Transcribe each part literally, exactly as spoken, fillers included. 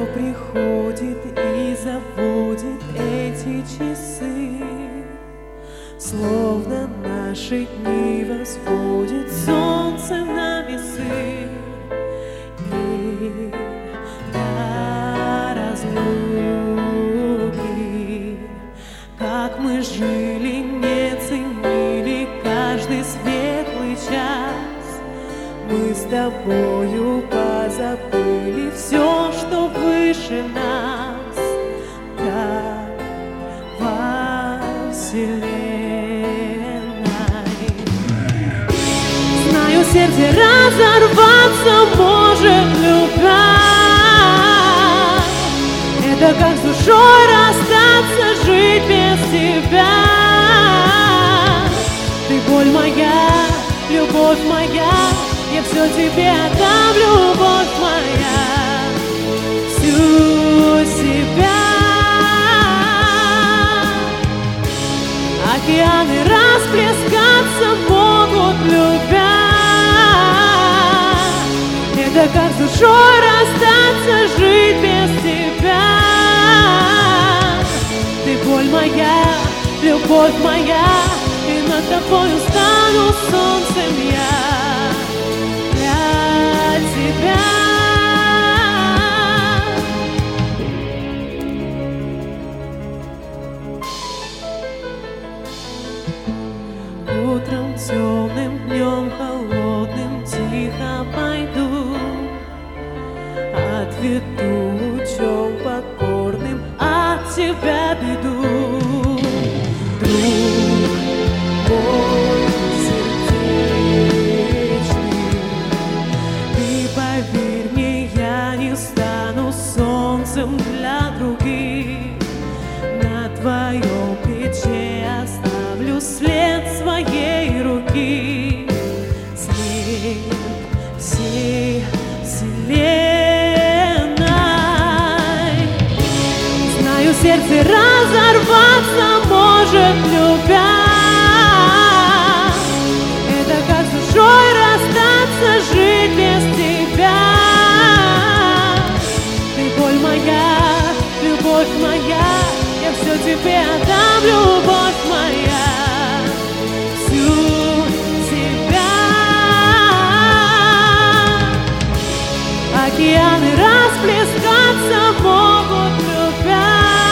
приходит и заводит эти часы, словно наши дни возводит солнце на весы. И до разлуки, как мы жили, не ценили каждый светлый час. Мы с тобою позабыли все, что выше нас, как во вселенной. Знаю, сердце разорваться может, любя. Это как с душой расстаться, жить без тебя. Ты боль моя, любовь моя, я все тебе отдам, любовь моя, всю себя. Океаны расплескаться могут, любя. Это как с душой расстаться, жить без тебя. Ты боль моя, любовь моя, и над тобою стану солнцем я. Тебя. Утром темным, днем холодным тихо пойду, отведу лучом покорным от тебя беду. Друг мой сердечный, поверь мне, я не стану солнцем для других. На твоем плече оставлю след своей руки, след всей вселенной. Знаю, сердце разорваться может, любя. Это как с душой расстаться, жить без тебя. Ты боль моя, любовь моя, я все тебе отдам, любовь моя, всю себя. Океаны расплескаться могут, любя.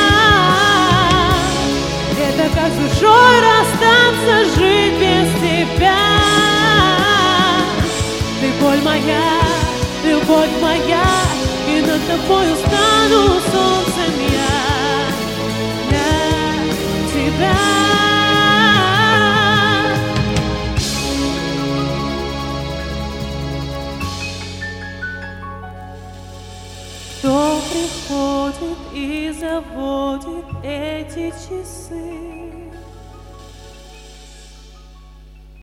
Это как с душой расстаться, жить без тебя. Ты боль моя, любовь моя, и над тобою стану солнцем я. Для тебя. Кто приходит и заводит эти часы?